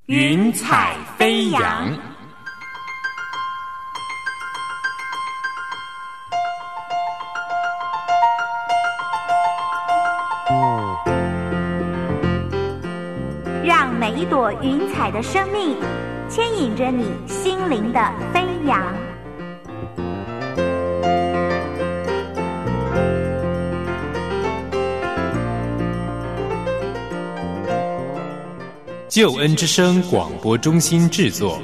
云彩飞扬。 让每一朵云彩的生命牵引着你心灵的飞扬。 救恩之声广播中心制作。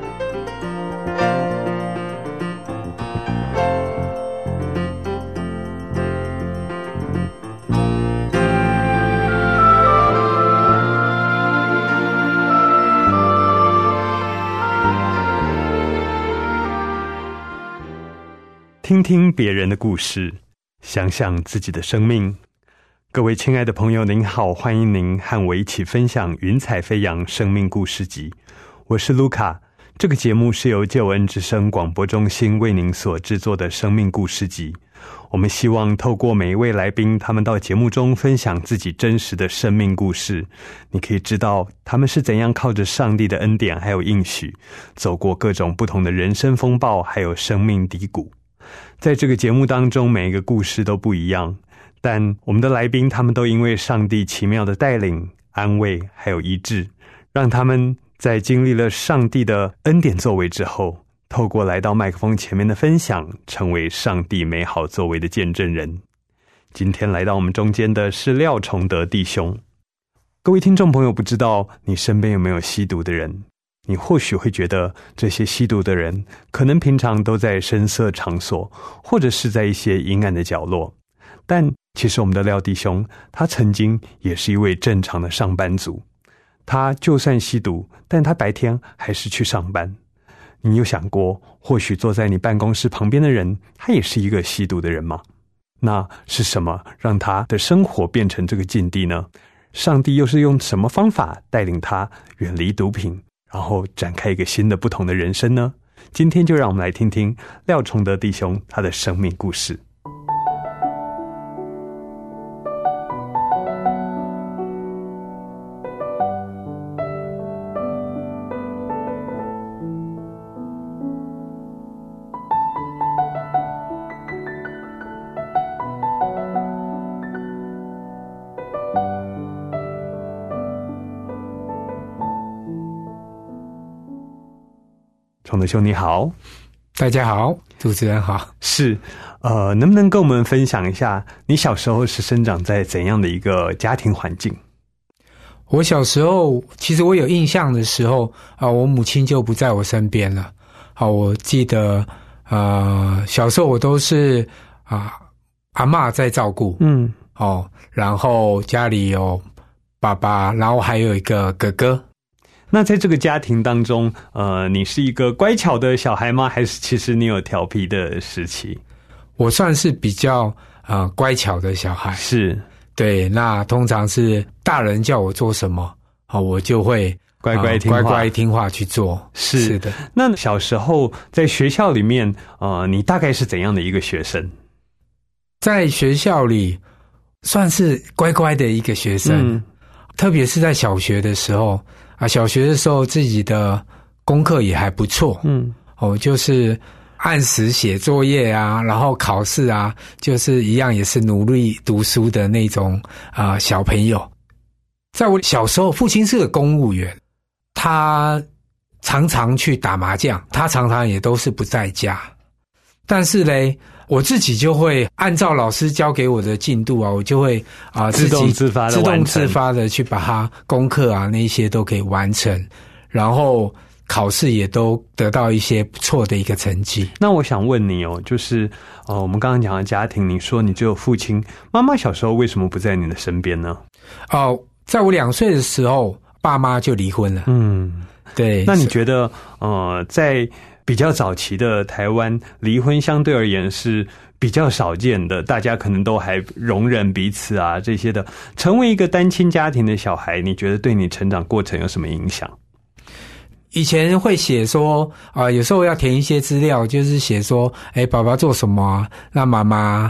听听别人的故事，想想自己的生命。各位亲爱的朋友您好，欢迎您和我一起分享云彩飞扬生命故事集。我是卢卡，这个节目是由救恩之声广播中心为您所制作的生命故事集。我们希望透过每一位来宾，他们到节目中分享自己真实的生命故事，你可以知道他们是怎样靠着上帝的恩典还有应许，走过各种不同的人生风暴还有生命低谷。在这个节目当中，每一个故事都不一样，但我们的来宾他们都因为上帝奇妙的带领、安慰还有医治，让他们在经历了上帝的恩典作为之后，透过来到麦克风前面的分享，成为上帝美好作为的见证人。今天来到我们中间的是廖崇德弟兄。各位听众朋友，不知道你身边有没有吸毒的人？你或许会觉得这些吸毒的人可能平常都在声色场所，或者是在一些阴暗的角落，但其实我们的廖弟兄他曾经也是一位正常的上班族，他就算吸毒，但他白天还是去上班。你有想过，或许坐在你办公室旁边的人，他也是一个吸毒的人吗？那是什么让他的生活变成这个境地呢？上帝又是用什么方法带领他远离毒品，然后展开一个新的不同的人生呢？今天就让我们来听听廖崇德弟兄他的生命故事。崇德兄你好。 大家好，主持人好。 是，能不能跟我们分享一下，你小时候是生长在怎样的一个家庭环境？ 我小时候，其实我有印象的时候我母亲就不在我身边了。我记得小时候我都是阿嬷在照顾，然后家里有爸爸，然后还有一个哥哥。 那在这个家庭当中，你是一个乖巧的小孩吗？还是其实你有调皮的时期？ 我算是比较乖巧的小孩。 是， 对，那通常是大人叫我做什么，我就会乖乖听话去做。是的。 那小时候在学校里面，你大概是怎样的一个学生？ 在学校里算是乖乖的一个学生，特别是在小学的时候。小学的时候自己的功课也还不错，就是按时写作业啊，然后考试啊，就是一样也是努力读书的那种小朋友。在我小时候，父亲是个公务员，他常常去打麻将，他常常也都是不在家。但是呢，我自己就会按照老师教给我的进度我就会自动自发的去把它功课那些都可以完成，然后考试也都得到一些不错的一个成绩。 那我想问你就是我们刚刚讲的家庭，你说你只有父亲，妈妈小时候为什么不在你的身边呢？ 在我2岁的时候，爸妈就离婚了。对。 那你觉得在比较早期的台湾，离婚相对而言是比较少见的，大家可能都还容忍彼此这些的。成为一个单亲家庭的小孩，你觉得对你成长过程有什么影响？ 以前会写说有时候要填一些资料，就是写说爸爸做什么那妈妈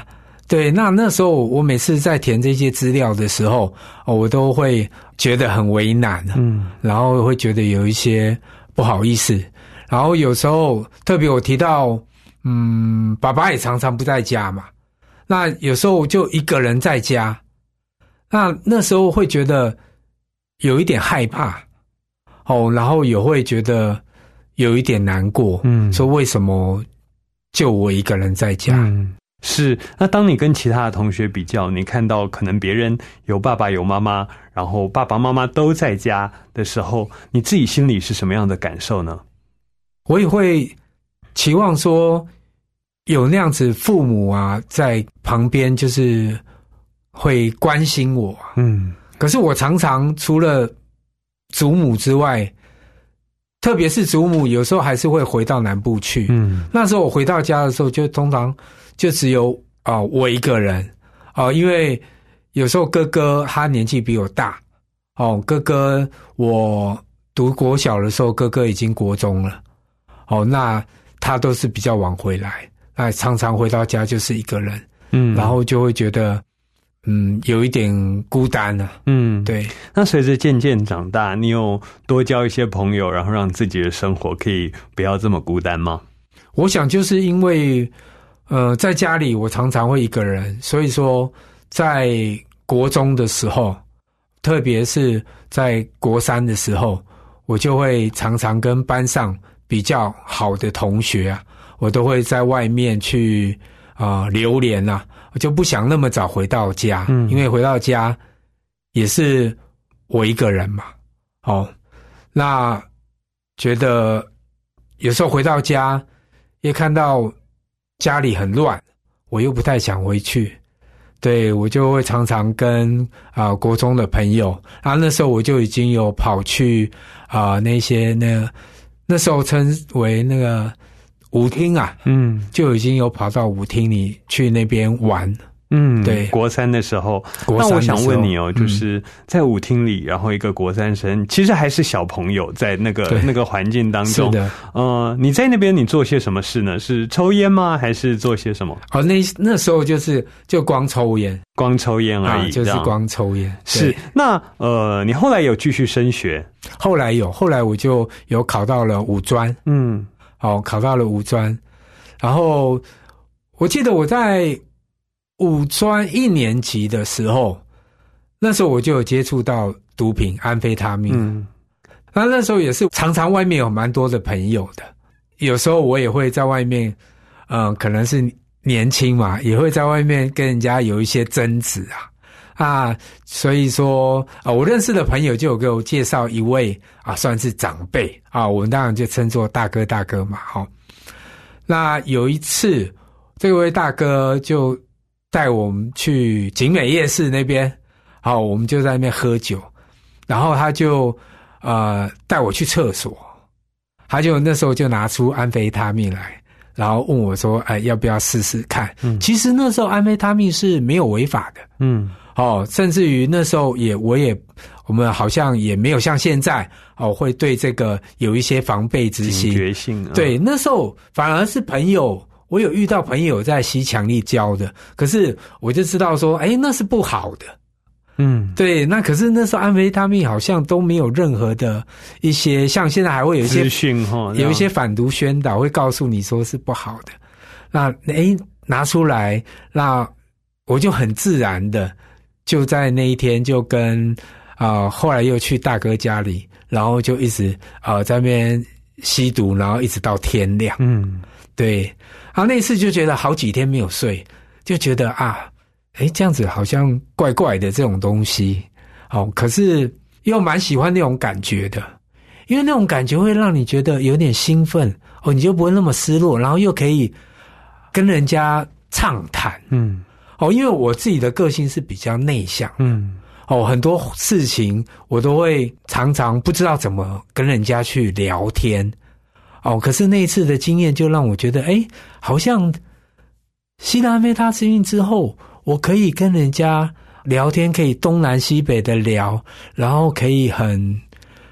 对，那时候我每次在填这些资料的时候，我都会觉得很为难，然后会觉得有一些不好意思，然后有时候特别我提到，爸爸也常常不在家嘛，那有时候就一个人在家，那时候会觉得有一点害怕，然后也会觉得有一点难过，说为什么就我一个人在家？ 是，那当你跟其他的同学比较，你看到可能别人有爸爸有妈妈，然后爸爸妈妈都在家的时候，你自己心里是什么样的感受呢？ 我也会期望说有那样子父母啊在旁边，就是会关心我。可是我常常除了祖母之外，特别是祖母有时候还是会回到南部去。那时候我回到家的时候，就通常就只有我一个人因为有时候哥哥他年纪比我大哥哥我读国小的时候，哥哥已经国中了那他都是比较晚回来，那常常回到家就是一个人，然后就会觉得有一点孤单了。对。 那随着渐渐长大，你有多交一些朋友，然后让自己的生活可以不要这么孤单吗？ 我想就是因为在家里我常常会一个人，所以说在国中的时候，特别是在国3的时候，我就会常常跟班上比较好的同学我都会在外面去流连我就不想那么早回到家，因为回到家也是我一个人嘛。那觉得有时候回到家也看到家里很乱，我又不太想回去，对，我就会常常跟国中的朋友那时候我就已经有跑去那些那时候称为那个舞厅就已经有跑到舞厅里去那边玩。对， 国3的时候。那我想问你就是在舞厅里，然后一个国3生，其实还是小朋友，在那个环境当中。 是的。 你在那边你做些什么事呢？是抽烟吗？还是做些什么？ 那时候就光抽烟。 光抽烟而已。 就是光抽烟。 是。那你后来有继续升学？ 后来我就有考到了五专。考到了五专，然后我记得我在五专1年级的时候，那时候我就有接触到毒品安非他命。那时候也是常常外面有蛮多的朋友的，有时候我也会在外面可能是年轻嘛，也会在外面跟人家有一些争执所以说我认识的朋友就有给我介绍一位算是长辈我们当然就称作大哥嘛。那有一次这位大哥就带我们去景美夜市那边，我们就在那边喝酒，然后他就带我去厕所，他就那时候就拿出安非他命来，然后问我说要不要试试看。其实那时候安非他命是没有违法的。甚至于那时候我们好像也没有像现在会对这个有一些防备之心， 警觉性。 对，那时候反而是朋友，我有遇到朋友在吸强力胶的，可是我就知道说那是不好的。对，那可是那时候安非他命好像都没有任何的一些，像现在还会有一些资讯有一些反毒宣导会告诉你说是不好的。那拿出来，那我就很自然的就在那一天就跟后来又去大哥家里，然后就一直在那边吸毒，然后一直到天亮。对，那次就觉得好几天没有睡，就觉得这样子好像怪怪的这种东西。可是又蛮喜欢那种感觉的，因为那种感觉会让你觉得有点兴奋你就不会那么失落，然后又可以跟人家畅谈。因为我自己的个性是比较内向。很多事情我都会常常不知道怎么跟人家去聊天。可是那一次的经验就让我觉得好像吸了安非他命之后，我可以跟人家聊天，可以东南西北的聊，然后可以很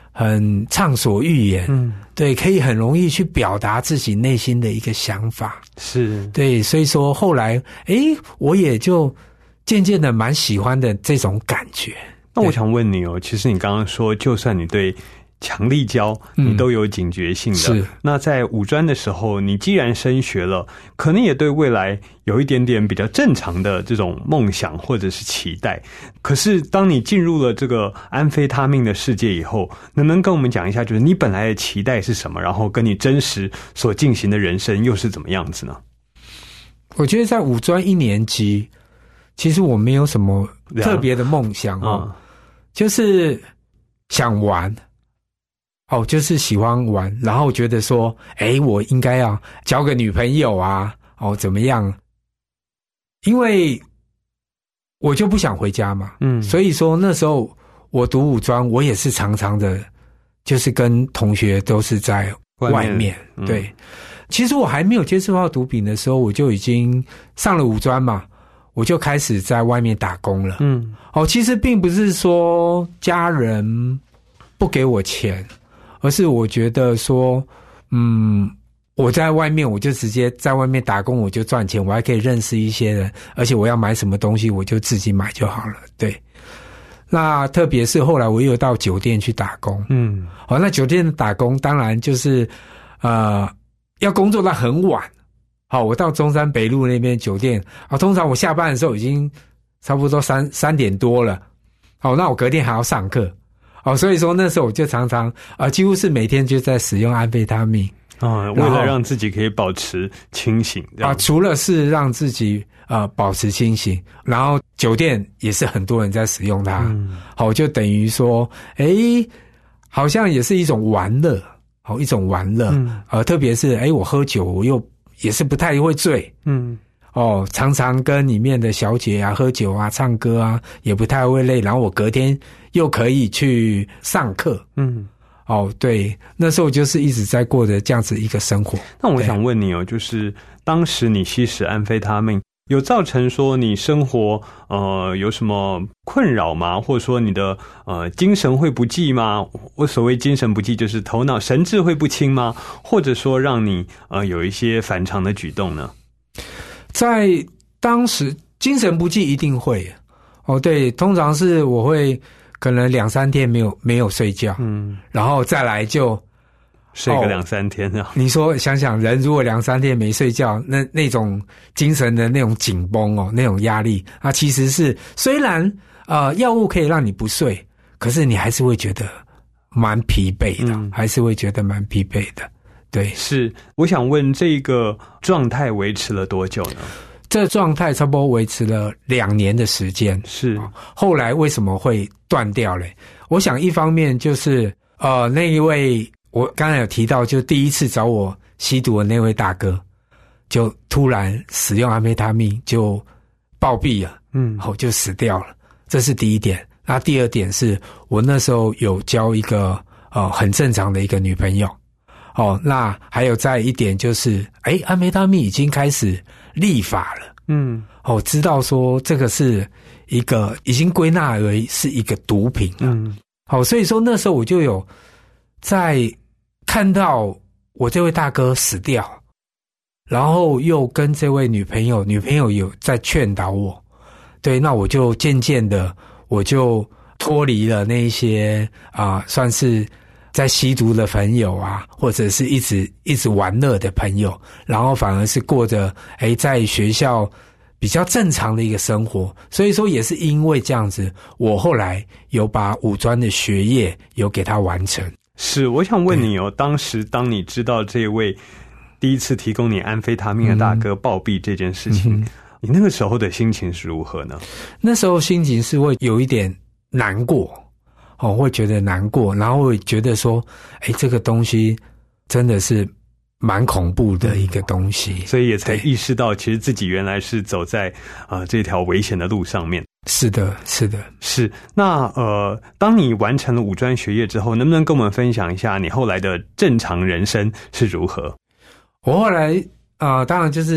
很畅所欲言，对，可以很容易去表达自己内心的一个想法， 是， 对，所以说后来，我也就渐渐的蛮喜欢的这种感觉。 那我想问你哦，其实你刚刚说，就算你对强力胶你都有警觉性的， 是。 那在五专的时候，你既然升学了，可能也对未来有一点点比较正常的这种梦想或者是期待。可是当你进入了这个安非他命的世界以后，能不能跟我们讲一下，就是你本来的期待是什么，然后跟你真实所进行的人生又是怎么样子呢？ 我觉得在五专1年级，其实我没有什么特别的梦想就是想玩。就是喜欢玩，然后觉得说，我应该要交个女朋友啊，怎么样？因为我就不想回家嘛，所以说那时候我读五专，我也是常常的，就是跟同学都是在外面。对，其实我还没有接触到毒品的时候，我就已经上了五专嘛，我就开始在外面打工了。其实并不是说家人不给我钱。而是我觉得说，我在外面我就直接在外面打工，我就赚钱，我还可以认识一些人，而且我要买什么东西我就自己买就好了。对，那特别是后来我又到酒店去打工，那酒店的打工当然就是要工作到很晚。我到中山北路那边酒店通常我下班的时候已经差不多3点多了。那我隔天还要上课。所以说那时候我就常常几乎是每天就在使用安非他命为了让自己可以保持清醒除了是让自己保持清醒，然后酒店也是很多人在使用它，就等于说好像也是一种玩乐，一种玩乐，特别是我喝酒我又也是不太会醉，常常跟里面的小姐喝酒唱歌也不太会累，然后我隔天又可以去上课，对，那时候就是一直在过着这样子一个生活。 那我想问你就是当时你吸食安非他命，有造成说你生活有什么困扰吗？或者说你的精神会不济吗？我所谓精神不济就是头脑神志会不清吗？或者说让你有一些反常的举动呢？ 在当时精神不济一定会对，通常是我会可能2-3天没有睡觉，然后再来就睡个2-3天你说想想，人如果2-3天没睡觉，那种精神的那种紧绷那种压力其实是虽然药物可以让你不睡，可是你还是会觉得蛮疲惫的，还是会觉得蛮疲惫的。对， 是。我想问这个状态维持了多久呢？ 这状态差不多维持了2年的时间。 是。 后来为什么会断掉嘞？我想一方面就是那一位我刚才有提到，就第一次找我吸毒的那位大哥，就突然使用安非他命就暴毙了，就死掉了。这是第一点。那第二点是我那时候有交一个很正常的一个女朋友。那还有再一点就是安非他命已经开始立法了，知道说这个是一个已经归纳为是一个毒品了，所以说那时候我就有在看到我这位大哥死掉，然后又跟这位女朋友有在劝导我，对，那我就渐渐的我就脱离了那一些算是在吸毒的朋友或者是一直玩乐的朋友，然后反而是过着在学校比较正常的一个生活。所以说也是因为这样子，我后来有把五专的学业有给他完成。 是，我想问你当时当你知道这位第一次提供你安非他命的大哥暴毙这件事情，你那个时候的心情是如何呢？ 那时候心情是会有一点难过，会觉得难过，然后会觉得说这个东西真的是蛮恐怖的一个东西， 所以也才意识到其实自己原来是走在这条危险的路上面。 是的，是的， 是。那当你完成了五专学业之后，能不能跟我们分享一下你后来的正常人生是如何？ 我后来当然就是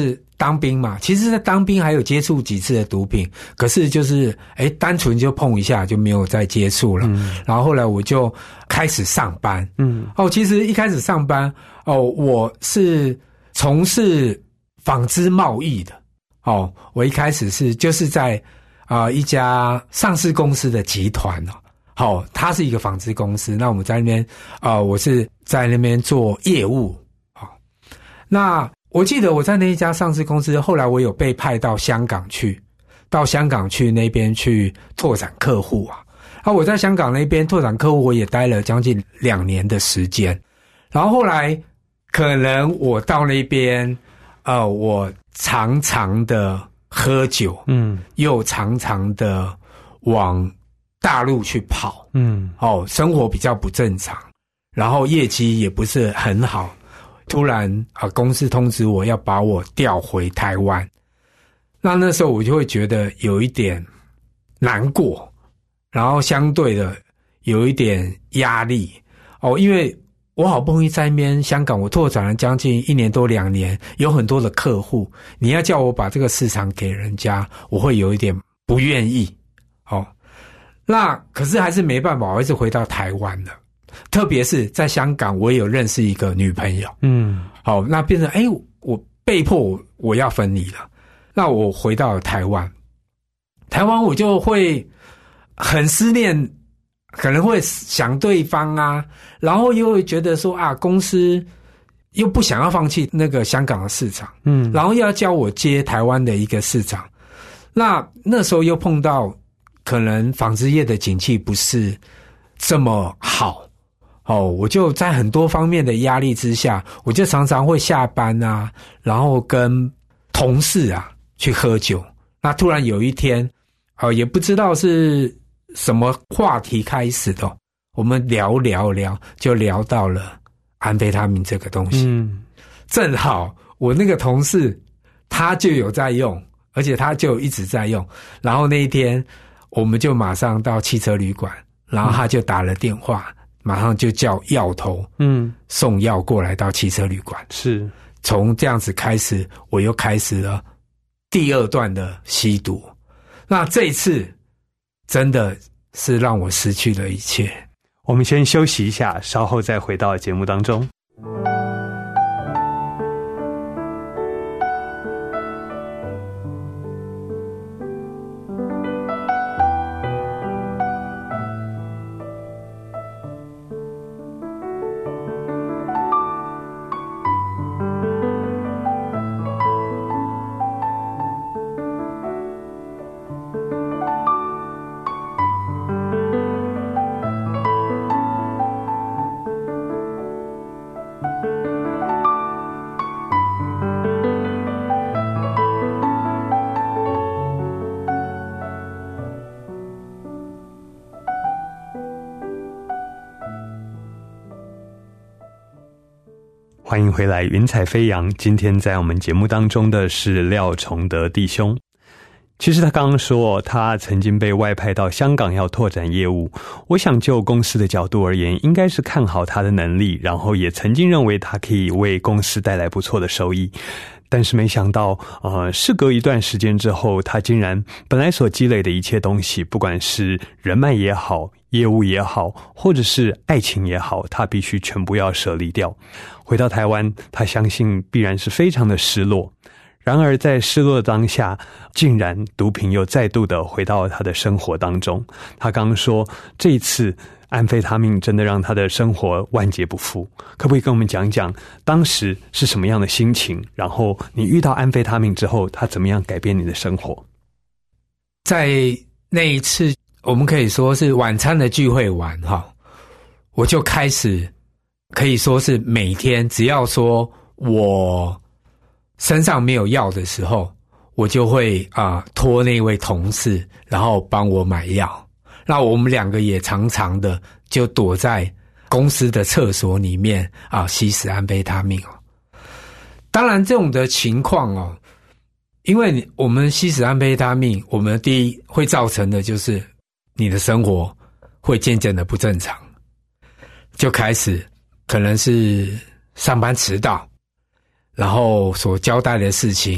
当兵嘛，其实在当兵还有接触几次的毒品，可是就是单纯就碰一下就没有再接触了。然后后来我就开始上班。其实一开始上班我是从事纺织贸易的。我一开始就是在一家上市公司的集团它是一个纺织公司，那我们在那边我是在那边做业务。那我记得我在那一家上市公司，后来我有被派到香港去那边去拓展客户我在香港那边拓展客户，我也待了将近2年的时间。然后后来可能我到那边我常常的喝酒，又常常的往大陆去跑，生活比较不正常，然后业绩也不是很好。突然公司通知我要把我调回台湾，那时候我就会觉得有一点难过，然后相对的有一点压力因为我好不容易在那边香港我拓展了将近1年多2年，有很多的客户，你要叫我把这个市场给人家，我会有一点不愿意那可是还是没办法，我还是回到台湾了。特别是在香港我也有认识一个女朋友，那变成我被迫我要分离了。那我回到了台湾我就会很思念，可能会想对方然后又会觉得说公司又不想要放弃那个香港的市场，然后又要叫我接台湾的一个市场。那时候又碰到可能纺织业的景气不是这么好我就在很多方面的压力之下，我就常常会下班然后跟同事去喝酒。那突然有一天也不知道是什么话题开始的，我们聊就聊到了安非他命这个东西。正好我那个同事他就有在用，而且他就一直在用。然后那一天我们就马上到汽车旅馆，然后他就打了电话，马上就叫药头送药过来到汽车旅馆。 是从这样子开始，我又开始了第2段的吸毒。那这一次真的是让我失去了一切。 我们先休息一下，稍后再回到节目当中。欢迎回来，云彩飞扬。今天在我们节目当中的是廖崇德弟兄。其实他刚刚说他曾经被外派到香港要拓展业务，我想就公司的角度而言，应该是看好他的能力，然后也曾经认为他可以为公司带来不错的收益。但是没想到事隔一段时间之后，他竟然本来所积累的一切东西，不管是人脉也好，业务也好，或者是爱情也好，他必须全部要舍离掉。回到台湾，他相信必然是非常的失落。然而在失落的当下，竟然毒品又再度的回到他的生活当中。他刚刚说这一次安非他命真的让他的生活万劫不复，可不可以跟我们讲讲当时是什么样的心情，然后你遇到安非他命之后，他怎么样改变你的生活？ 在那一次我们可以说是晚餐的聚会完我就开始可以说是每天只要说我身上没有药的时候，我就会托那位同事然后帮我买药。那我们2个也常常的就躲在公司的厕所里面吸食安非他命当然这种的情况因为我们吸食安非他命，我们第一会造成的就是你的生活会渐渐的不正常，就开始可能是上班迟到，然后所交代的事情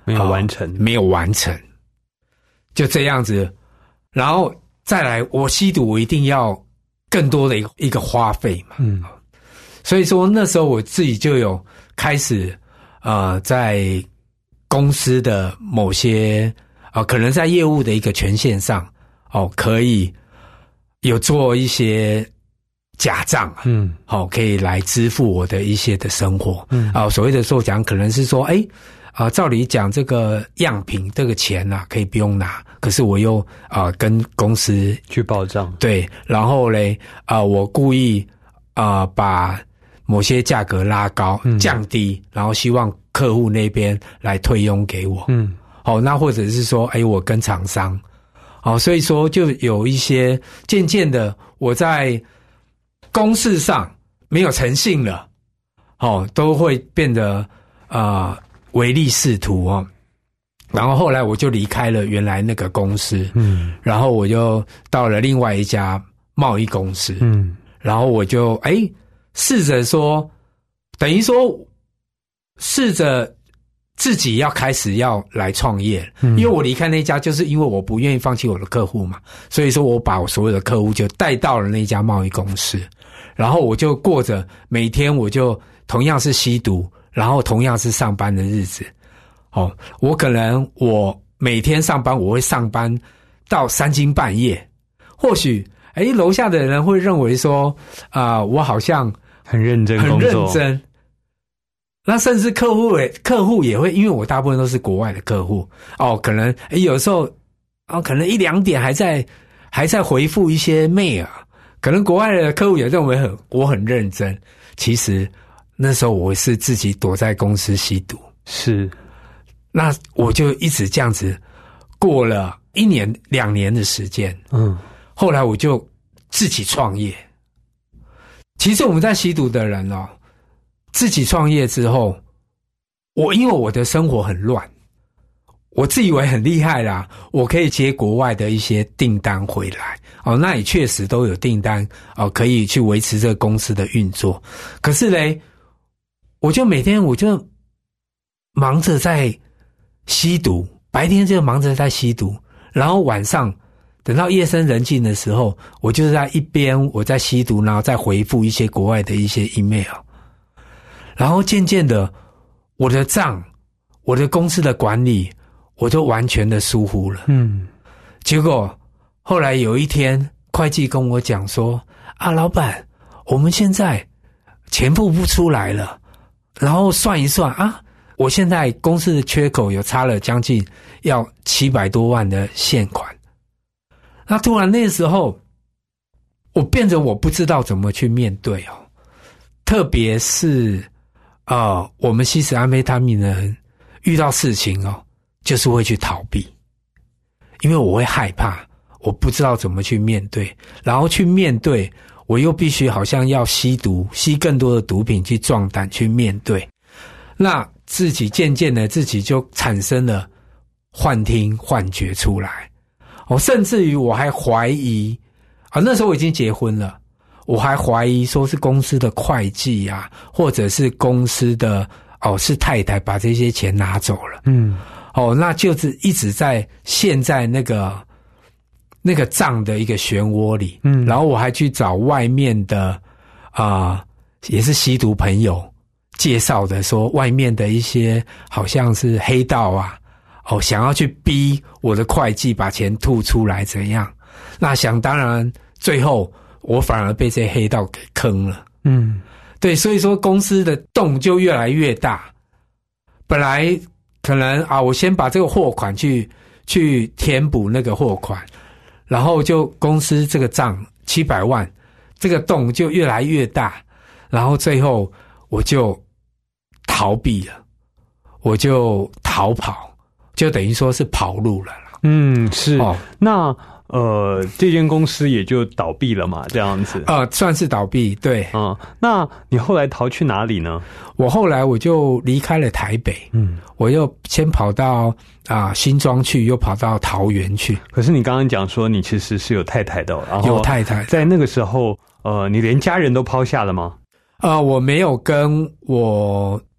没有完成， 没有完成，就这样子。然后再来，我吸毒，我一定要更多的一个花费嘛。所以说那时候我自己就有开始在公司的某些可能在业务的一个权限上可以有做一些假账可以来支付我的一些的生活所谓的作假可能是说照理讲这个样品这个钱可以不用拿，可是我又跟公司去报账， 对，然后嘞我故意把某些价格拉高降低，然后希望客户那边来退佣给我那或者是说我跟厂商所以说就有一些渐渐的我在公事上没有诚信了都会变得唯利是图然后后来我就离开了原来那个公司然后我就到了另外一家贸易公司然后我就试着说等于说试着自己要开始要来创业因为我离开那家就是因为我不愿意放弃我的客户嘛，所以说我把我所有的客户就带到了那家贸易公司，然后我就过着每天我就同样是吸毒然后同样是上班的日子我可能我每天上班我会上班到3更半夜，或许楼下的人会认为说我好像很认真工作， 很认真，那甚至客户也会，因为我大部分都是国外的客户可能有时候可能1-2点还在回复一些 mail， 可能国外的客户也认为我很认真，其实那时候我是自己躲在公司吸毒， 是， 那我就一直这样子过了1年2年的时间后来我就自己创业。其实我们在吸毒的人自己创业之后，因为我的生活很乱，我自以为很厉害啦，我可以接国外的一些订单回来那也确实都有订单可以去维持这个公司的运作。可是嘞，我就每天我就忙着在吸毒，白天就忙着在吸毒，然后晚上等到夜深人静的时候，我就是在一边我在吸毒，然后再回复一些国外的一些 email， 然后渐渐的我的账我的公司的管理我都完全的疏忽了结果后来有一天会计跟我讲说老板我们现在钱付不出来了，然后算一算我现在公司的缺口有差了将近要700多万的现款。那突然那个时候我变成我不知道怎么去面对特别是我们吸食安非他命的人遇到事情就是会去逃避，因为我会害怕，我不知道怎么去面对，然后去面对我又必须好像要吸更多的毒品去壮胆去面对，那自己渐渐的自己就产生了幻听幻觉出来甚至于我还怀疑那时候我已经结婚了，我还怀疑说是公司的会计或者是公司的是太太把这些钱拿走了那就是一直在陷在那个账的一个漩涡里然后我还去找外面的也是吸毒朋友介绍的说外面的一些好像是黑道想要去逼我的会计把钱吐出来怎样，那想当然最后我反而被这些黑道给坑了对，所以说公司的洞就越来越大，本来可能我先把这个货款去填补那个货款，然后就公司这个账700万，这个洞就越来越大，然后最后我就逃避了，我就逃跑，就等于说是跑路了啦是那这间公司也就倒闭了嘛，这样子算是倒闭，对那你后来逃去哪里呢？ 我后来我就离开了台北我又先跑到新庄去，又跑到桃园去。 可是你刚刚讲说你其实是有太太的然后有太太， 在那个时候你连家人都抛下了吗？ 我没有跟我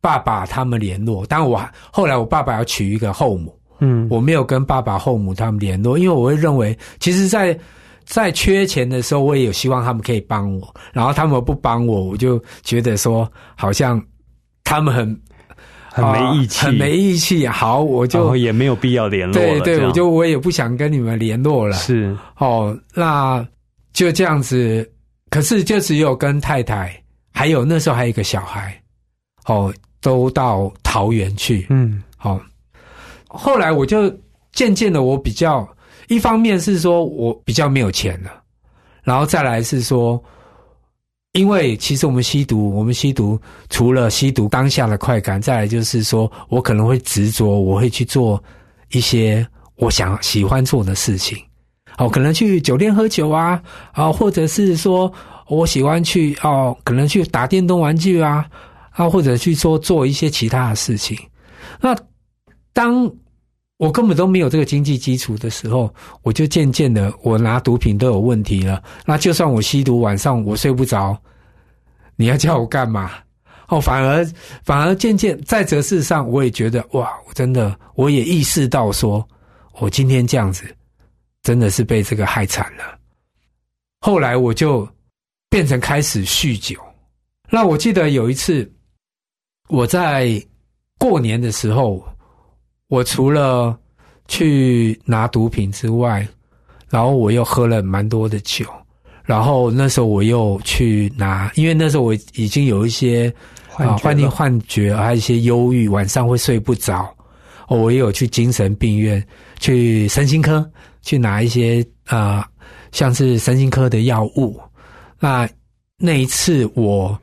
爸爸他们联络。当然后来我爸爸要娶一个后母，我没有跟爸爸后母他们联络，因为我会认为其实在缺钱的时候，我也有希望他们可以帮我，然后他们不帮我，我就觉得说好像他们很没义气， 很没义气。好，我就也没有必要联络了。 对，我也不想跟你们联络了。 是那就这样子。可是就只有跟太太，还有那时候还有一个小孩，都到桃园去。后来我就渐渐的，我比较一方面是说我比较没有钱了，然后再来是说，因为其实我们吸毒除了吸毒当下的快感，再来就是说我可能会执着，我会去做一些我喜欢做的事情。可能去酒店喝酒啊，或者是说我喜欢去可能去打电动玩具啊，或者去做一些其他的事情。那当我根本都没有这个经济基础的时候，我就渐渐的我拿毒品都有问题了。那就算我吸毒，晚上我睡不着，你要叫我干嘛？反而渐渐在这事上，我也觉得哇，我也意识到说，我今天这样子真的是被这个害惨了。后来我就变成开始酗酒。那我记得有一次我在过年的时候，我除了去拿毒品之外，然后我又喝了蛮多的酒，然后那时候我又去拿，因为那时候我已经有一些幻觉，还有一些忧郁，晚上会睡不着。我也有去精神病院，去身心科去拿一些像是身心科的药物。那一次我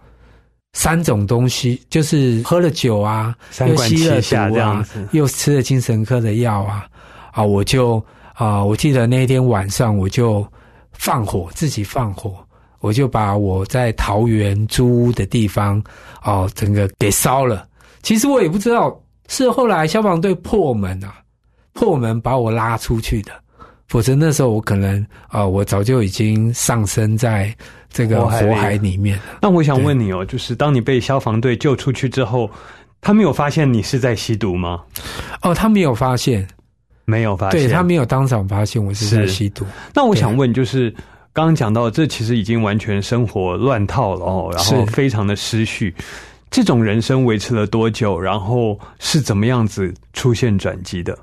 3种东西，就是喝了酒啊，又吸了毒啊，又吃了精神科的药啊，我记得那天晚上我就自己放火，我就把我在桃园租屋的地方整个给烧了。其实我也不知道，是后来消防队破门把我拉出去的，否则那时候我可能我早就已经上升在这个火海里面了。 那我想问你就是当你被消防队救出去之后，他没有发现你是在吸毒吗？ 他没有发现。 没有发现， 对，他没有当场发现我是在吸毒。 那我想问，就是刚刚讲到，这其实已经完全生活乱套了然后非常的失序。这种人生维持了多久？然后是怎么样子出现转机的？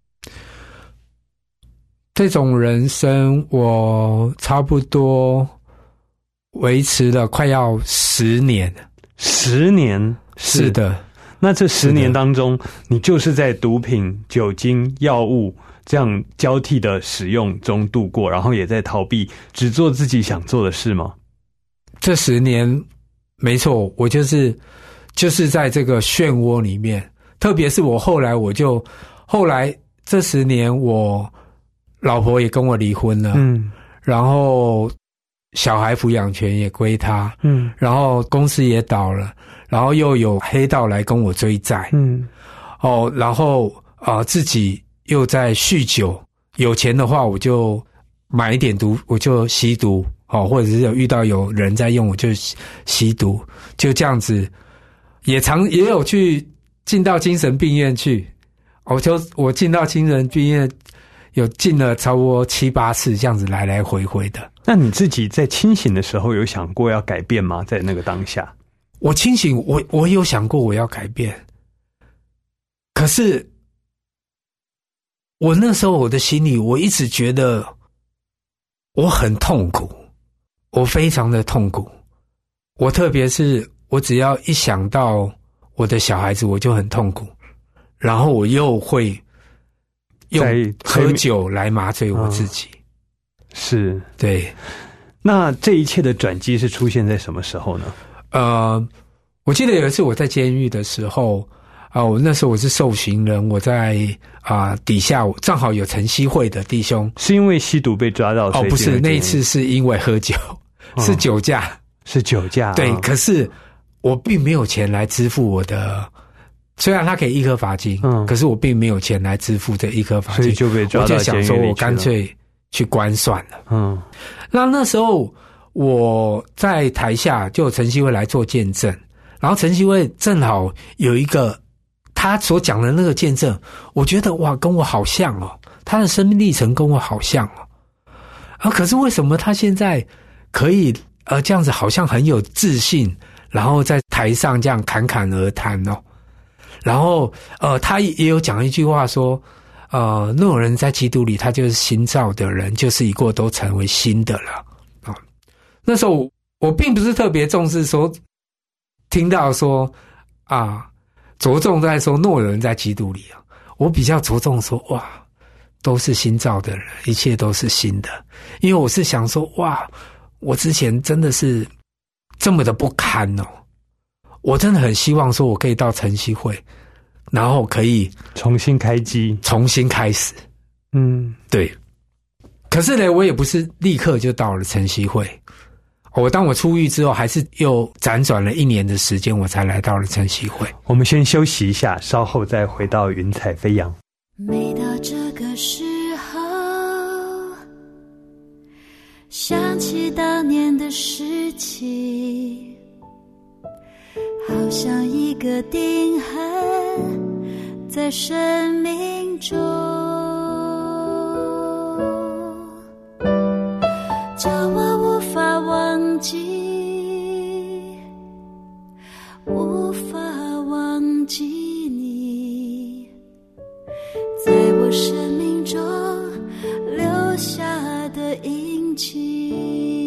这种人生我差不多维持了快要10年。 10年？ 是的。 那这10年当中，你就是在毒品、酒精、药物这样交替的使用中度过，然后也在逃避，只做自己想做的事吗？ 这10年没错，我就是在这个漩涡里面。特别是我后来这10年，我老婆也跟我离婚了，然后小孩抚养权也归他，然后公司也倒了，然后又有黑道来跟我追债，然后自己又在酗酒，有钱的话我就买一点毒，我就吸毒，或者是遇到有人在用我就吸毒，就这样子，也有去进到精神病院去，我进到精神病院有进了差不多7、8次，这样子来来回回的。 那你自己在清醒的时候有想过要改变吗？在那个当下， 我清醒，我有想过我要改变，可是我那时候我的心里，我一直觉得我很痛苦，我非常的痛苦。我特别是我只要一想到我的小孩子，我就很痛苦，然后我又会用喝酒来麻醉我自己。 是， 对。 那这一切的转机是出现在什么时候呢？ 我记得有一次我在监狱的时候，我那时候我是受刑人，我在底下正好有晨曦会的弟兄。 是因为吸毒被抓到？ 不是，那一次是因为喝酒，是酒驾。 是酒驾。 对，可是我并没有钱来支付我的。虽然他可以1颗罚金，可是我并没有钱来支付这1颗罚金， 所以就被抓到监狱里去了。 我就想说，我干脆去关算了。那时候我在台下就有晨曦会来做见证， 然后晨曦会正好有一个他所讲的那个见证，我觉得哇，跟我好像哦，他的生命历程跟我好像哦。可是为什么他现在可以这样子好像很有自信，然后在台上这样侃侃而谈哦？然后他也有讲一句话说，若有人在基督里，他就是新造的人，就是已过都成为新的了啊。那时候我并不是特别重视说听到说着重在说若有人在基督里啊，我比较着重说哇，都是新造的人，一切都是新的。因为我是想说哇，我之前真的是这么的不堪哦，我真的很希望说我可以到晨曦会，然后可以重新开机， 重新开始。对。可是呢，我也不是立刻就到了晨曦会。当我出狱之后，还是又辗转了1年的时间，我才来到了晨曦会。 我们先休息一下，稍后再回到云彩飞扬。 每到这个时候，想起当年的事情，好像一个钉痕在生命中，叫我无法忘记，无法忘记你在我生命中留下的印记。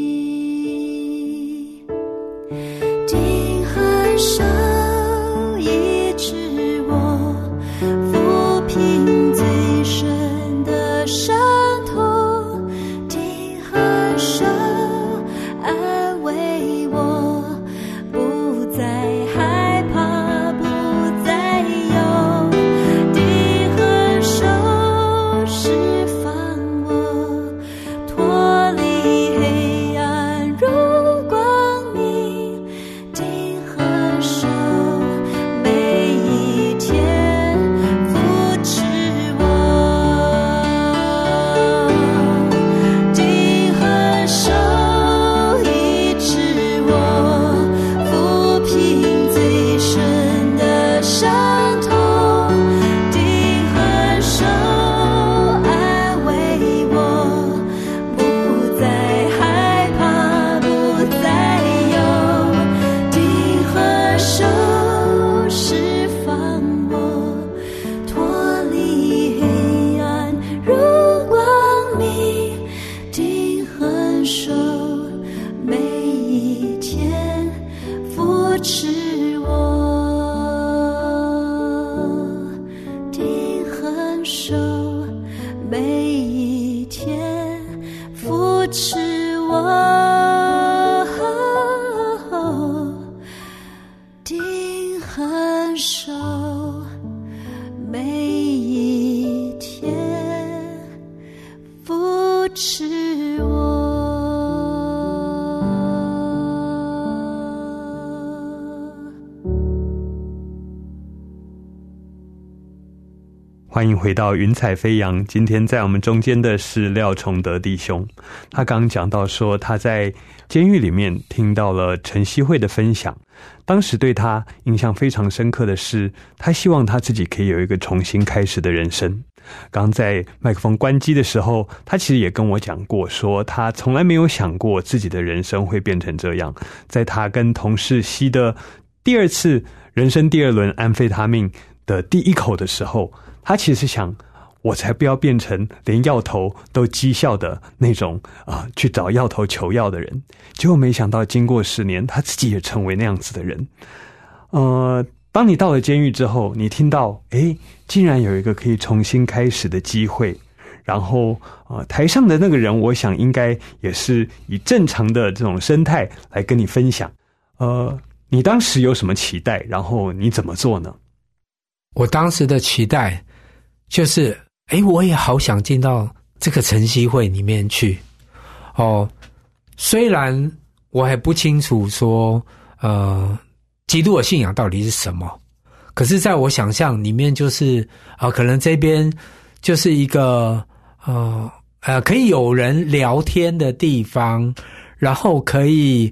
定痕手医治我抚平最深的伤痛，定痕手安慰我，不再害怕，不再有，定痕手释放我，脱离黑暗入光明，定痕手每一天扶持我，定痕手医治我，抚平最深的伤痛，定痕手安慰我，不再害怕，不再有，定痕手释放我，脱离黑暗入光明，定痕手每一天扶持我，定痕手每一天扶持我，定痕手每一天扶持我。 欢迎回到云彩飞扬。今天在我们中间的是廖崇德弟兄，他刚刚讲到说他在监狱里面听到了晨曦会的分享，当时对他印象非常深刻的是，他希望他自己可以有一个重新开始的人生。刚在麦克风关机的时候，他其实也跟我讲过，说他从来没有想过自己的人生会变成这样。在他跟同事吸的第二次人生第2轮安非他命的第1口的时候，他其实想，我才不要变成连药头都讥笑的那种去找药头求药的人。结果没想到经过10年，他自己也成为那样子的人。当你到了监狱之后，你听到竟然有一个可以重新开始的机会，然后台上的那个人，我想应该也是以正常的这种生态来跟你分享。你当时有什么期待，然后你怎么做呢？ 我当时的期待就是我也好想进到这个晨曦会里面去。虽然我还不清楚说基督的信仰到底是什么，可是在我想象里面就是可能这边就是一个可以有人聊天的地方，然后可以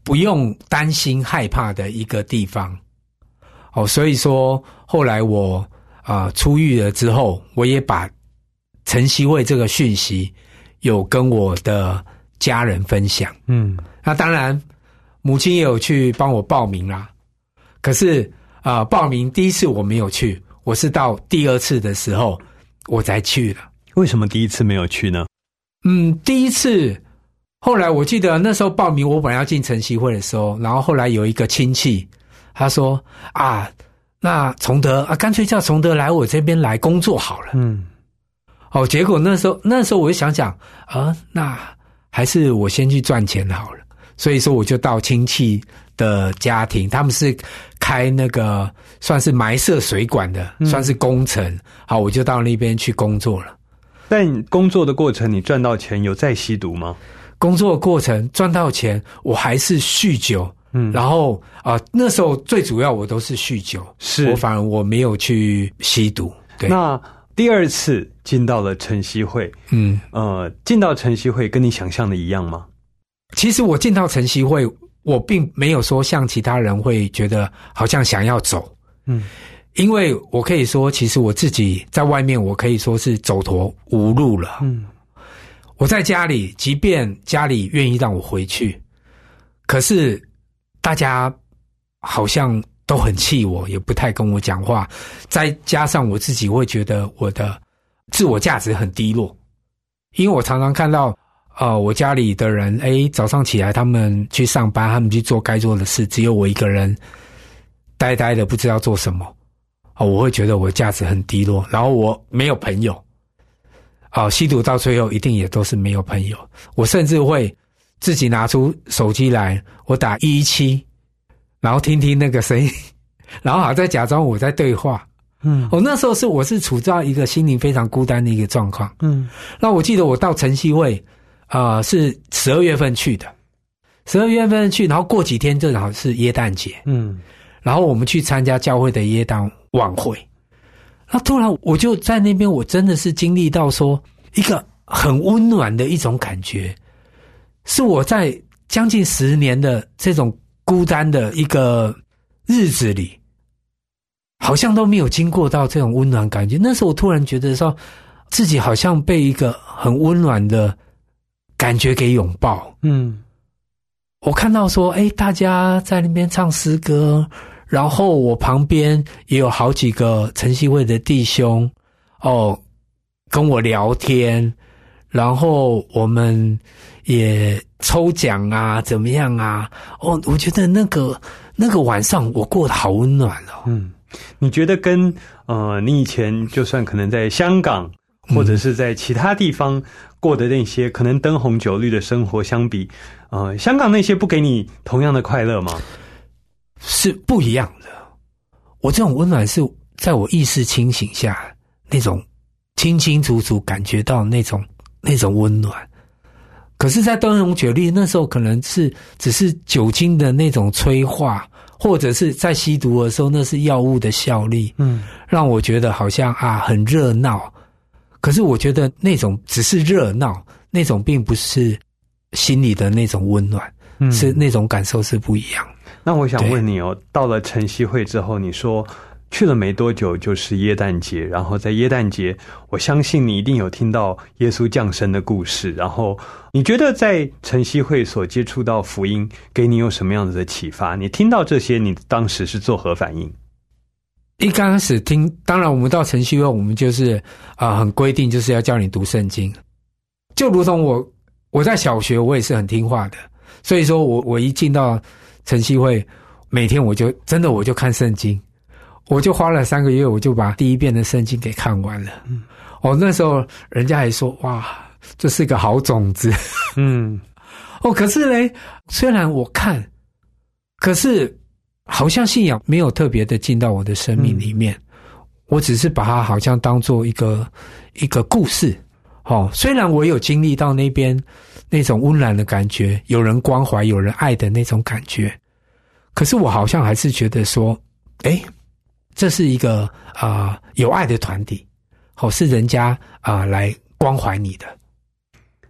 不用担心害怕的一个地方。所以说后来我出狱了之后，我也把晨曦会这个讯息有跟我的家人分享。那当然母亲也有去帮我报名啦，可是报名第一次我没有去，我是到第二次的时候我才去了。 为什么第一次没有去呢？ 第一次后来我记得那时候报名我本来要进晨曦会的时候，然后后来有一个亲戚他说那崇德干脆叫崇德来我这边来工作好了。结果那时候我就想那还是我先去赚钱好了。所以说我就到亲戚的家庭，他们是开那个算是埋设水管的，算是工程。好，我就到那边去工作了。 但工作的过程你赚到钱有再吸毒吗？ 工作的过程赚到钱我还是酗酒。然后那时候最主要我都是酗酒，我反而我没有去吸毒。对。 那第二次进到了晨曦会，进到晨曦会跟你想象的一样吗？ 其实我进到晨曦会，我并没有说像其他人会觉得好像想要走。因为我可以说其实我自己在外面我可以说是走投无路了。我在家里即便家里愿意让我回去，可是大家好像都很气我，也不太跟我讲话，再加上我自己会觉得我的自我价值很低落。因为我常常看到我家里的人早上起来他们去上班，他们去做该做的事，只有我一个人呆呆的不知道做什么。我会觉得我的价值很低落，然后我没有朋友。吸毒到最后一定也都是没有朋友。我甚至会自己拿出手机来，我打117，然后听听那个声音，然后还在假装我在对话。那时候我是处在一个心灵非常孤单的一个状况。那我记得我到晨曦会是12月份去的，12月份去，然后过几天正好是耶诞节。然后我们去参加教会的耶诞晚会。那突然我就在那边，我真的是经历到说一个很温暖的一种感觉，是我在将近10年的这种孤单的一个日子里，好像都没有经过到这种温暖感觉。那时候我突然觉得说自己好像被一个很温暖的感觉给拥抱。我看到说大家在那边唱诗歌，然后我旁边也有好几个晨曦会的弟兄跟我聊天，然后我们也抽奖怎么样我觉得那个晚上我过得好温暖你觉得跟你以前就算可能在香港或者是在其他地方过的那些可能灯红酒绿的生活相比，香港那些不给你同样的快乐吗？ 是不一样的。我这种温暖是在我意识清醒下，那种清清楚楚感觉到那种温暖。可是在灯红酒绿那时候可能是只是酒精的那种催化，或者是在吸毒的时候那是药物的效力，让我觉得好像很热闹。可是我觉得那种只是热闹，那种并不是心里的那种温暖，是那种感受是不一样。 那我想问你到了晨曦会之后，你说去了没多久就是耶诞节，然后在耶诞节我相信你一定有听到耶稣降生的故事，然后你觉得在晨曦会所接触到福音给你有什么样子的启发？你听到这些你当时是作何反应？ 一刚开始听，当然我们到晨曦会我们就是很规定就是要叫你读圣经，就如同我在小学我也是很听话的，所以说我一进到晨曦会每天我就看圣经，我就花了3个月我就把第1遍的圣经给看完了。那时候人家还说哇这是个好种子。可是呢虽然我看，可是好像信仰没有特别的进到我的生命里面，我只是把它好像当做一个故事。虽然我有经历到那边那种温暖的感觉，有人关怀有人爱的那种感觉，可是我好像还是觉得说这是一个有爱的团体，是人家来关怀你的。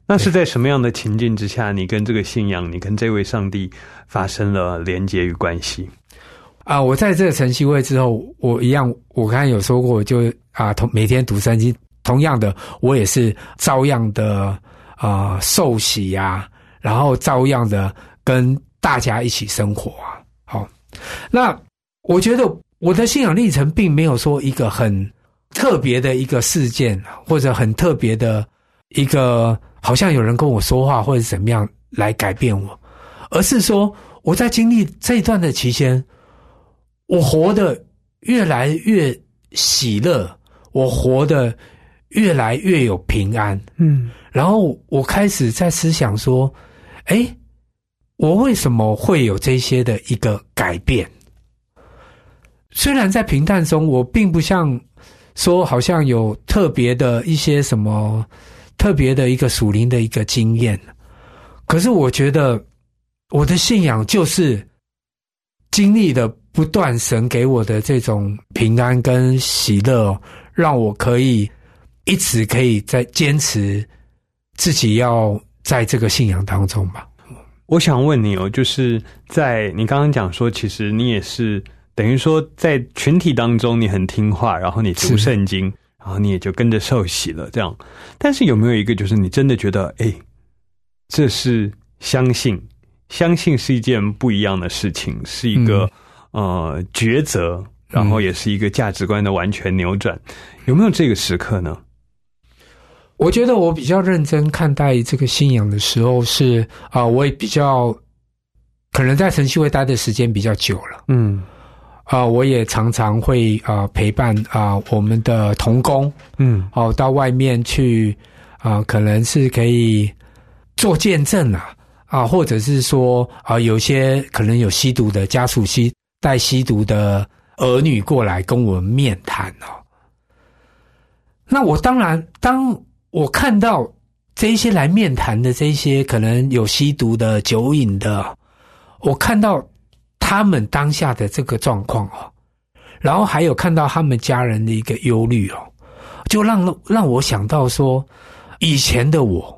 那是在什么样的情境之下，你跟这个信仰，你跟这位上帝发生了连结与关系？ 我在这个晨曦会之后，我一样，我刚才有说过，就每天读圣经，同样的，我也是照样的受洗啊，然后照样的跟大家一起生活啊。好，那我觉得我的信仰历程并没有说一个很特别的一个事件，或者很特别的一个好像有人跟我说话或者怎么样来改变我，而是说我在经历这一段的期间，我活得越来越喜乐，我活得越来越有平安。然后我开始在思想说，我为什么会有这些的一个改变？虽然在平淡中，我并不像说好像有特别的一些什么特别的一个属灵的一个经验，可是我觉得我的信仰就是经历了不断神给我的这种平安跟喜乐，让我可以一直可以在坚持自己要在这个信仰当中吧。 我想问你就是在你刚刚讲说，其实你也是等于说在群体当中你很听话，然后你读圣经，然后你也就跟着受洗了这样。但是有没有一个就是你真的觉得这是相信是一件不一样的事情，是一个抉择，然后也是一个价值观的完全扭转，有没有这个时刻呢？ 我觉得我比较认真看待这个信仰的时候是我也比较可能在晨曦会待的时间比较久了。我也常常会陪伴我们的同工到外面去可能是可以做见证或者是说有些可能有吸毒的家属带吸毒的儿女过来跟我们面谈那我当然当我看到这一些来面谈的这些可能有吸毒的酒瘾的，我看到他们当下的这个状况然后还有看到他们家人的一个忧虑就让我想到说以前的我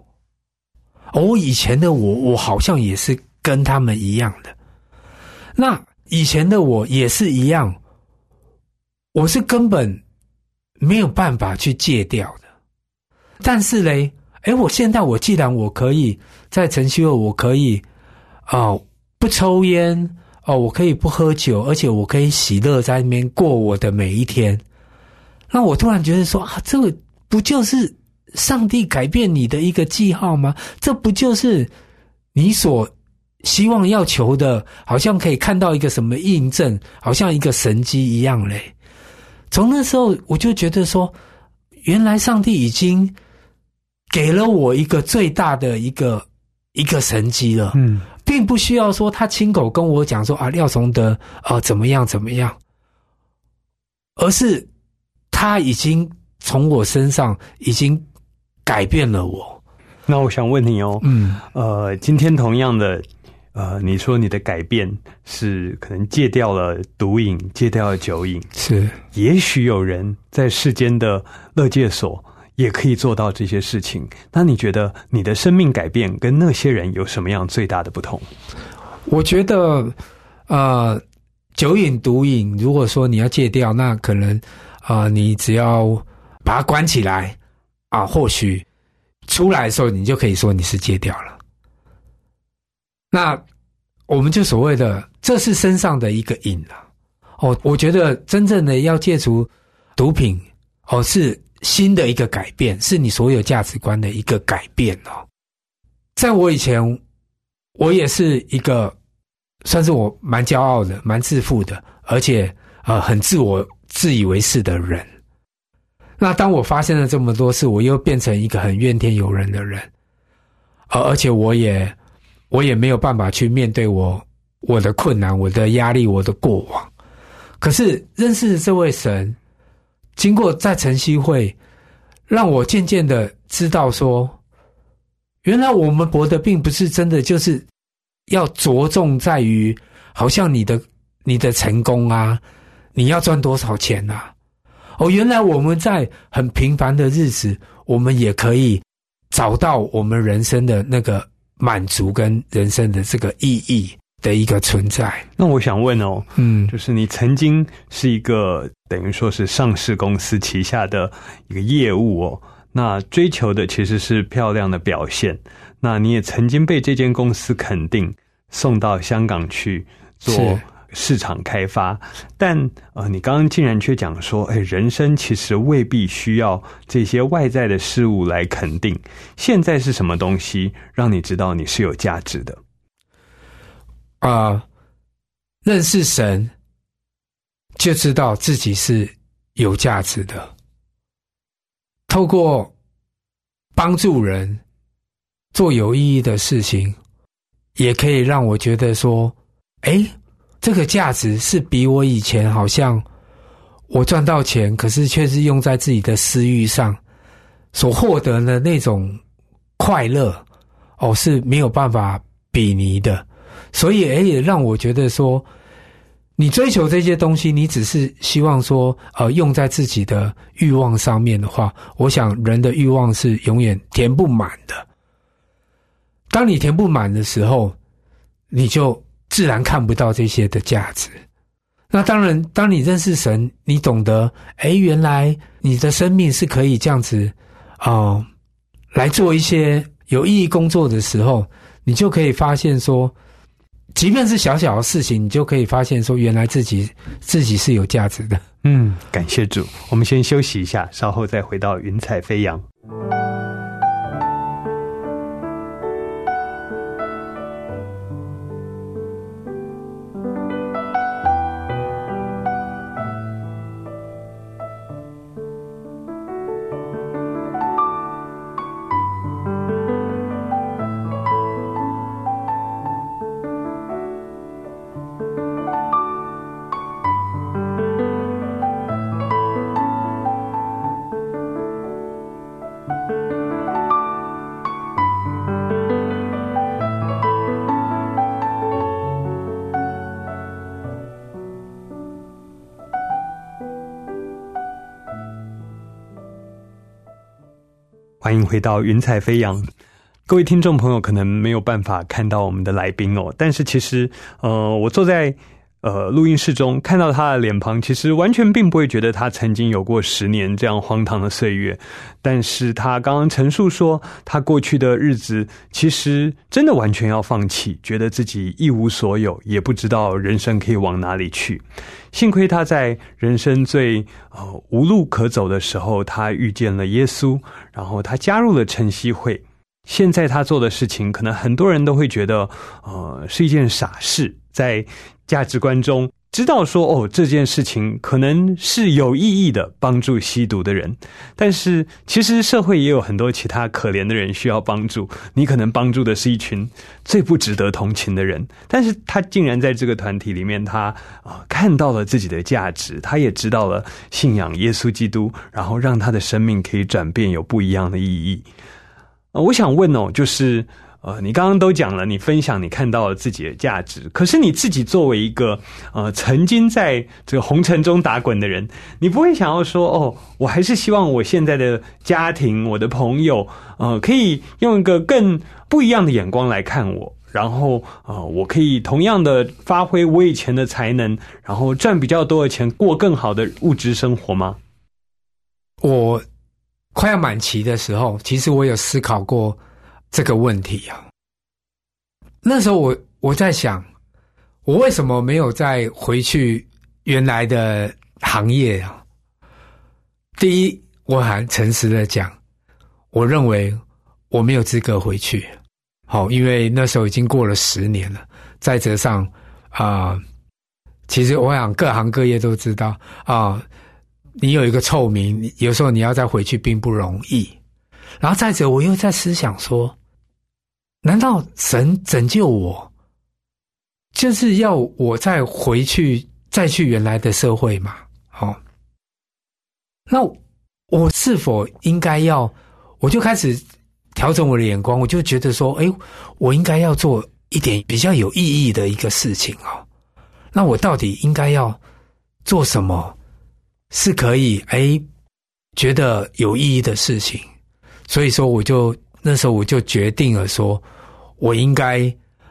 好像也是跟他们一样的，那以前的我也是一样，我是根本没有办法去戒掉的。但是嘞我现在既然我可以在晨曦会，我可以不抽烟我可以不喝酒，而且我可以喜乐在那边过我的每一天，那我突然觉得说这个不就是上帝改变你的一个记号吗？这不就是你所希望要求的，好像可以看到一个什么印证，好像一个神迹一样嘞。从那时候我就觉得说，原来上帝已经给了我一个最大的一个神迹了，并不需要说他亲口跟我讲说廖崇德怎么样怎么样，而是他已经从我身上已经改变了我。 那我想问你今天同样的你说你的改变是可能戒掉了毒瘾，戒掉了酒瘾， 是也许有人在世间的乐戒所也可以做到这些事情，那你觉得你的生命改变跟那些人有什么样最大的不同？ 我觉得酒瘾毒瘾如果说你要戒掉，那可能你只要把它关起来或许出来的时候你就可以说你是戒掉了。那我们就所谓的这是身上的一个瘾我觉得真正的要戒除毒品是新的一个改变，是你所有价值观的一个改变在我以前我也是一个算是我蛮骄傲的蛮自负的，而且很自以为是的人。那当我发生了这么多事，我又变成一个很怨天尤人的人而且我也没有办法去面对我的困难，我的压力，我的过往。可是认识这位神，经过在晨曦会，让我渐渐的知道说，原来我们活的并不是真的就是要着重在于好像你的成功你要赚多少钱原来我们在很平凡的日子，我们也可以找到我们人生的那个满足跟人生的这个意义的一个存在。 那我想问哦，就是你曾经是一个等于说是上市公司旗下的一个业务哦，那追求的其实是漂亮的表现。那你也曾经被这间公司肯定，送到香港去做市场开发，但你刚刚竟然却讲说，人生其实未必需要这些外在的事物来肯定。现在是什么东西让你知道你是有价值的？ 认识神，就知道自己是有价值的。透过帮助人，做有意义的事情，也可以让我觉得说，这个价值是比我以前好像我赚到钱，可是却是用在自己的私欲上所获得的那种快乐，是没有办法比拟的。所以也让我觉得说，你追求这些东西，你只是希望说用在自己的欲望上面的话，我想人的欲望是永远填不满的。当你填不满的时候，你就自然看不到这些的价值。那当然，当你认识神，你懂得原来你的生命是可以这样子来做一些有意义工作的时候，你就可以发现说，即便是小小的事情，你就可以发现说，原来自己是有价值的。 感谢主。我们先休息一下，稍后再回到云彩飞扬。欢迎回到云彩飞扬。各位听众朋友可能没有办法看到我们的来宾哦，但是其实我坐在录音室中看到他的脸庞，其实完全并不会觉得他曾经有过10年这样荒唐的岁月。但是他刚刚陈述说，他过去的日子其实真的完全要放弃，觉得自己一无所有，也不知道人生可以往哪里去。幸亏他在人生最无路可走的时候，他遇见了耶稣，然后他加入了晨曦会。现在他做的事情，可能很多人都会觉得是一件傻事，在价值观中知道说这件事情可能是有意义的，帮助吸毒的人。但是其实社会也有很多其他可怜的人需要帮助，你可能帮助的是一群最不值得同情的人。但是他竟然在这个团体里面，他看到了自己的价值，他也知道了信仰耶稣基督，然后让他的生命可以转变，有不一样的意义。我想问就是你刚刚都讲了，你分享你看到了自己的价值，可是你自己作为一个曾经在这个红尘中打滚的人，你不会想要说我还是希望我现在的家庭，我的朋友可以用一个更不一样的眼光来看我，然后我可以同样的发挥我以前的才能，然后赚比较多的钱，过更好的物质生活吗？ 我快要满期的时候，其实我有思考过这个问题啊。那时候我在想，我为什么没有再回去原来的行业啊？第一，我很诚实的讲，我认为我没有资格回去。因为那时候已经过了10年了。再者上其实我想各行各业都知道你有一个臭名，有时候你要再回去并不容易。然后再者，我又在思想说，难道神拯救我，就是要我再回去，再去原来的社会吗？那我是否应该要，我就开始调整我的眼光，我就觉得说，我应该要做一点比较有意义的一个事情那我到底应该要做什么？是可以觉得有意义的事情。所以说我就那时候我就决定了说，我应该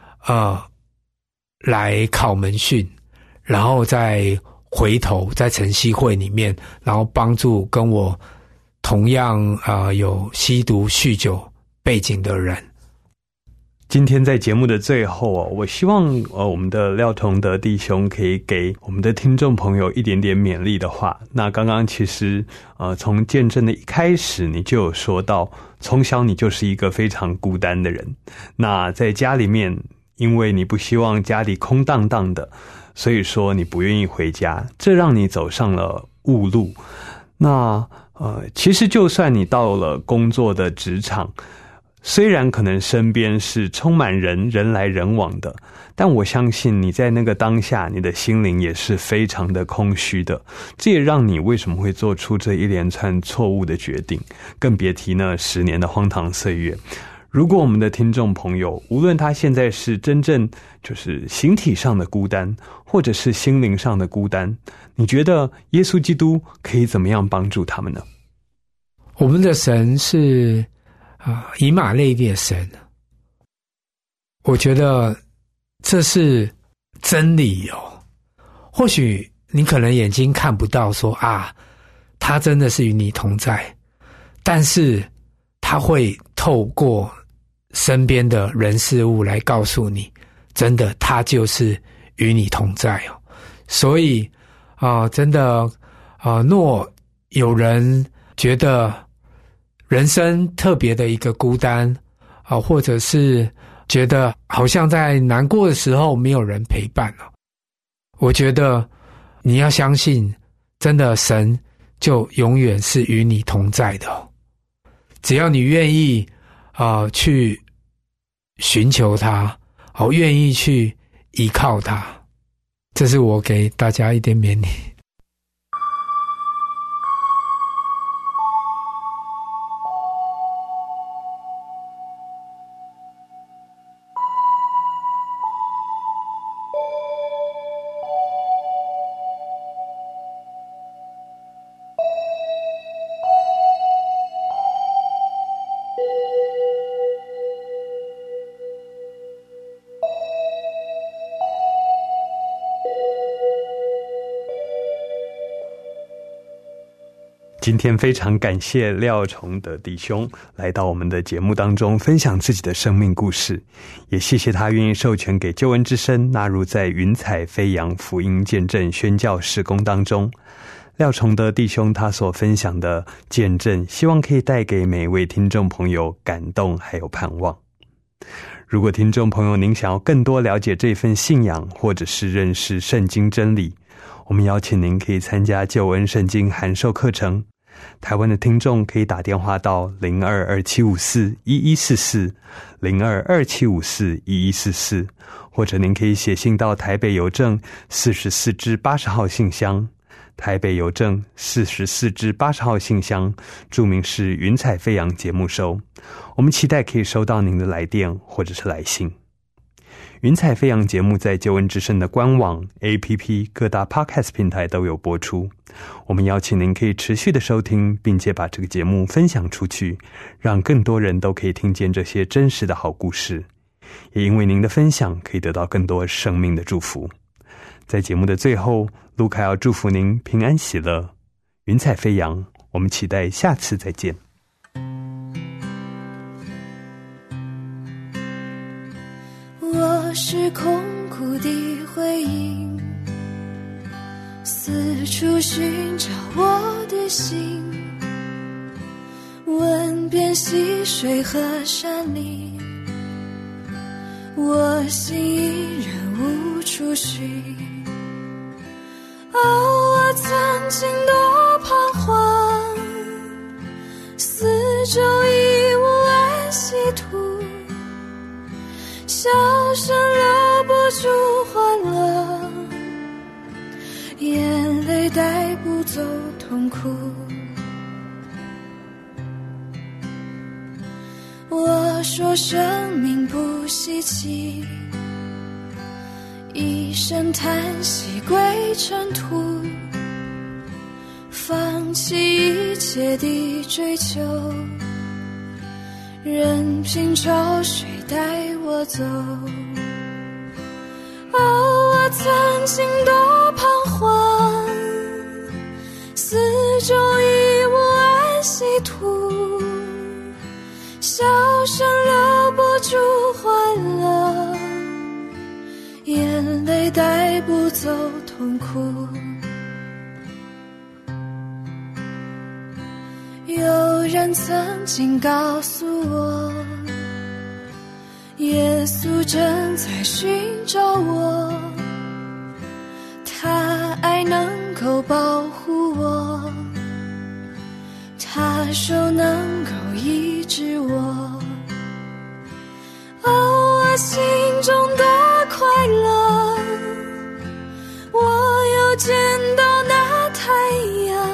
来考门训，然后再回头在晨曦会里面，然后帮助跟我同样有吸毒酗酒背景的人。 今天在节目的最后我希望我们的廖崇德弟兄可以给我们的听众朋友一点点勉励的话。那刚刚其实从见证的一开始你就有说到，从小你就是一个非常孤单的人，那在家里面因为你不希望家里空荡荡的，所以说你不愿意回家，这让你走上了误路。那其实就算你到了工作的职场，虽然可能身边是充满人来人往的，但我相信你在那个当下，你的心灵也是非常的空虚的。这也让你为什么会做出这一连串错误的决定，更别提那10年的荒唐岁月。如果我们的听众朋友，无论他现在是真正就是形体上的孤单，或者是心灵上的孤单，你觉得耶稣基督可以怎么样帮助他们呢？ 我们的神是以马内利的神，我觉得这是真理哦。或许你可能眼睛看不到说他真的是与你同在，但是他会透过身边的人事物来告诉你，真的他就是与你同在哦。所以真的若有人觉得人生特别的一个孤单或者是觉得好像在难过的时候没有人陪伴我觉得你要相信，真的神就永远是与你同在的只要你愿意去寻求他愿意去依靠他。这是我给大家一点勉励。 今天非常感谢廖崇德弟兄来到我们的节目当中分享自己的生命故事，也谢谢他愿意授权给救恩之声纳入在云彩飞扬福音见证宣教事工当中。廖崇德弟兄他所分享的见证，希望可以带给每一位听众朋友感动还有盼望。如果听众朋友您想要更多了解这份信仰，或者是认识圣经真理，我们邀请您可以参加救恩圣经函授课程。台湾的听众可以打电话到0227541144 0227541144，或者您可以写信到台北邮政44至80号信箱，台北邮政44至80号信箱，注明是云彩飞扬节目收。我们期待可以收到您的来电或者是来信。云彩飞扬节目在救恩之声的官网 APP 各大 Podcast 平台都有播出，我们邀请您可以持续的收听，并且把这个节目分享出去，让更多人都可以听见这些真实的好故事，也因为您的分享可以得到更多生命的祝福。在节目的最后，路卡要祝福您平安喜乐，云彩飞扬，我们期待下次再见。 我是空谷的回音，四处寻找我的心，问遍溪水和山林，我心依然无处寻。我曾经多彷徨，四周已无安息土，笑声留不住欢乐，眼泪带不走痛苦。我说生命不稀奇，一声叹息归尘土，放弃一切的追求， 任凭潮水带我走。我曾经多彷徨，四周已无安息土，笑声留不住欢乐，眼泪带不走痛苦。有人曾经告诉我，耶稣正在寻找我，他爱能够保护我，他手能够医治我。我心中的快乐，我又见到那太阳，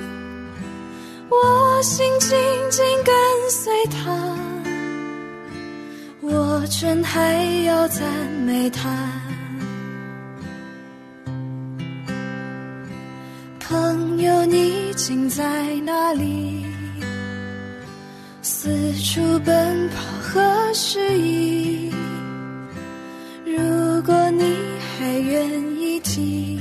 我心紧紧跟随他，我真还要赞美他。朋友，你竟在哪里？四处奔跑何时已？如果你还愿意听，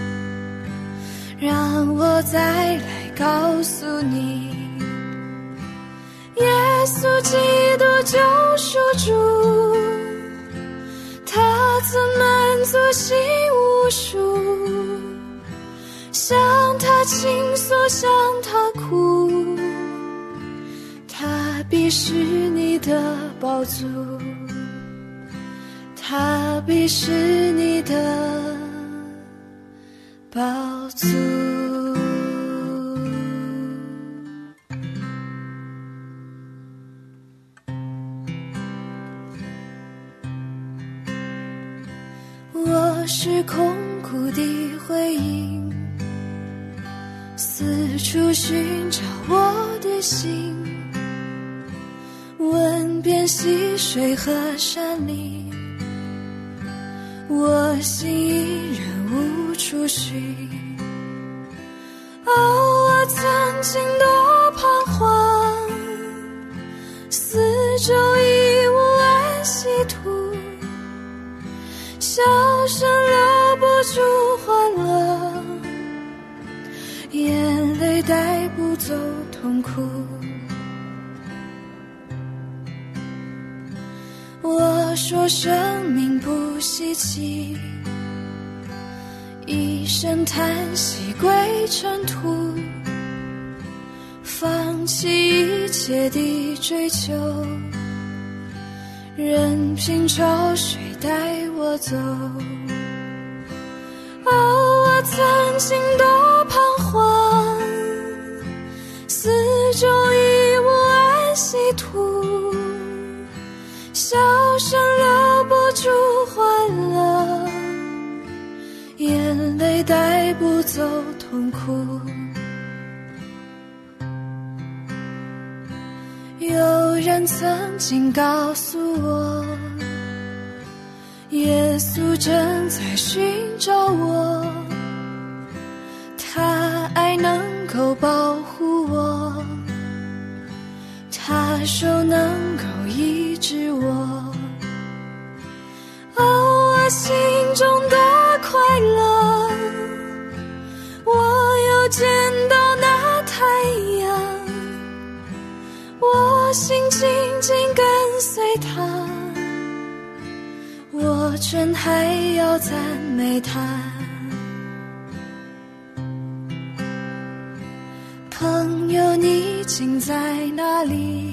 让我再来告诉你，耶稣基督救赎主，他曾满足心无数，向他倾诉，向他哭，他必是你的宝足，他必是你的宝足。我是空谷的回音，四处寻找我的心，问遍溪水和山林，我心依然无处寻。我曾经多彷徨，四周已无安息土，笑声留不住欢乐，眼泪带不走痛苦。我说生命不稀奇，一声叹息归尘土，放弃一切的追求，任凭潮水带我走。我曾经多彷徨，四周已无安息土，笑声留不住欢乐，眼泪带不走痛苦。有人曾经告诉我，耶稣正在寻找我，他爱能够保护我，他手能够医治我。我心中的快乐，我又见到那太阳，我心紧紧跟随他，我真还要赞美他。朋友，你竟在哪里？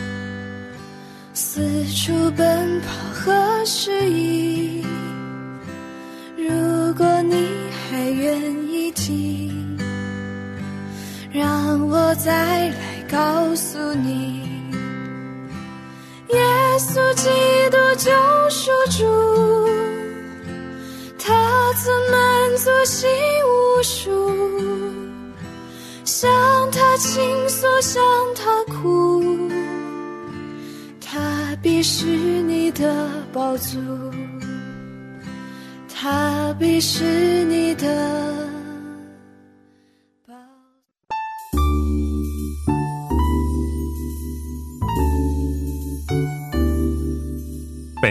四处奔跑何时已？如果你还愿意听，让我再来告诉你，耶稣基督救赎主，他曾满足心无数，向他倾诉，向他哭，他必是你的宝足，他必是你的宝足。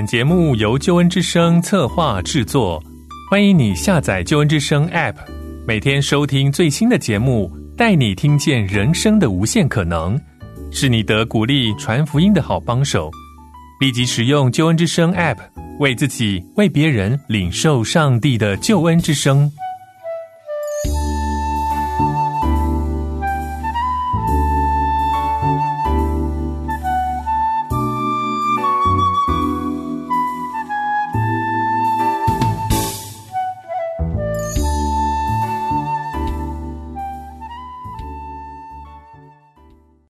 本节目由救恩之声策划制作，欢迎你下载救恩之声 App， 每天收听最新的节目，带你听见人生的无限可能，是你得鼓励传福音的好帮手。立即使用救恩之声 App， 为自己为别人领受上帝的救恩之声。